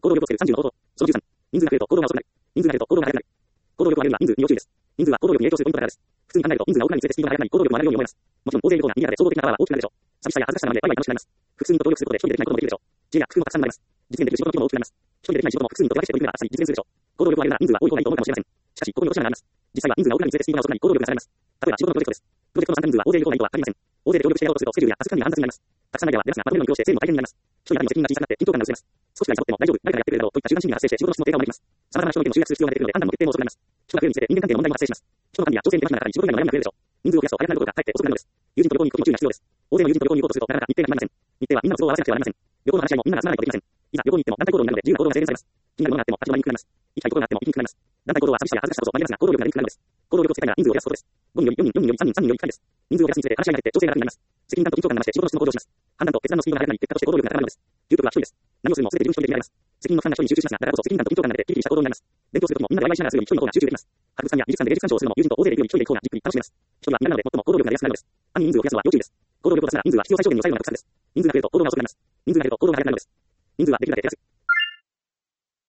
行動力をつける30の方法。その13。人数が増えると行動が遅くなる。人数が減ると行動が速くなる。行動力を上げるには人数に要注意です。人数は行動力に影響するポイントだからです。普通に考えると人数が多くなるにつれてスピードが速くなり行動力も上がるように思えます。もちろん大勢いる方が賑やかで衝動的なパワーは大きくなるでしょう。寂しさや恥ずかしさなどでワイワイ楽しくなります。複数人と協力することで一人でできないこともできるでしょう。知恵や工夫もたくさん生まれます。実現できる仕事の規模も大きくなります。一人でできない仕事も複数人と手分けして取り組めばあっさり実現するでしょう。行動力を上げるなら人数は多い方がいいと思うかもしれません。しかし、ここに落とし穴があります。実際は人数が多くなるにつれてスピードが遅くなり行動力が下がります。例えば仕事のプロジェクトです。プロジェクトの参加人数は大勢いる方がいいとは限りません。大勢で協力してやろうとするとスケジュールやタスク管理が煩雑になります。たくさんのアイデアは出ますが、まとめるのに苦労して整理も大変になります。一人当たりの責任が小さくなって緊張感が薄れます。少しくらいサボっても大丈夫、誰かがやってくれるだろうといった集団心理が発生して仕事の質の低下もできます。様々な人の意見を集約する必要が出てくるので判断も決定も遅くなります。人が増えるにつれて人間関係の問題も発生します。人の管理や調整に手間暇がかかり仕事以外の悩みが増えるでしょう。人数を増やすと早くなることがかえって遅くなるのです。友人と旅行に行く時も注意が必要です。大勢の友人と旅行に行こうとするとなかなか日程が決まりません。日程はみんなの都合を合わせなくてはなりません。旅行の話し合いもみんなが集まらないとできません。いざ旅行に行っても団体行動になるので自由な行動が制限されます。気になるものがあっても立ち止まりにくくなります。行きたいところがあっても行きにくくなります。団体行動は寂しさや恥ずかしさこそ紛れますが行動力が出にくくなるのです。行動力をつけたいなら人数を増やすことです。5人より4人、4人より3人、3人より1回です。人数を増やすにつれて話し合いが減って調整が楽になります。責任感と緊張感が増して仕事の質も向上します。判断と決断のスピードが速くなり結果として行動力が高まるのです。究極は一人です。何をするも全て自分一人で決められます。責任の負担が一人に集中しますが、だからこそ責任感と緊張感が出てキリキリした行動になります。勉強するときもみんなでワイワイしながらするより一人の方が集中できます。博物館や美術館で芸術鑑賞をするのも友人と大勢で行くより一人で行く方がじっくり楽しめます。一人は身なので最も行動力が出やすくなるのです。単に人数を増やすのは要注意です。行動力を出すなら人数は必要最小限に抑えるのが得策です。人数が増えると行動が遅くなります。人数が減ると行動が速くなるのです。人数はできるだけ減らす。